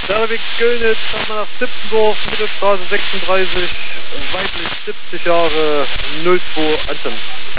Derwig Göllnitz, nach Sippendorf, Mittelstraße 36, weiblich 70 Jahre, 02 Anton.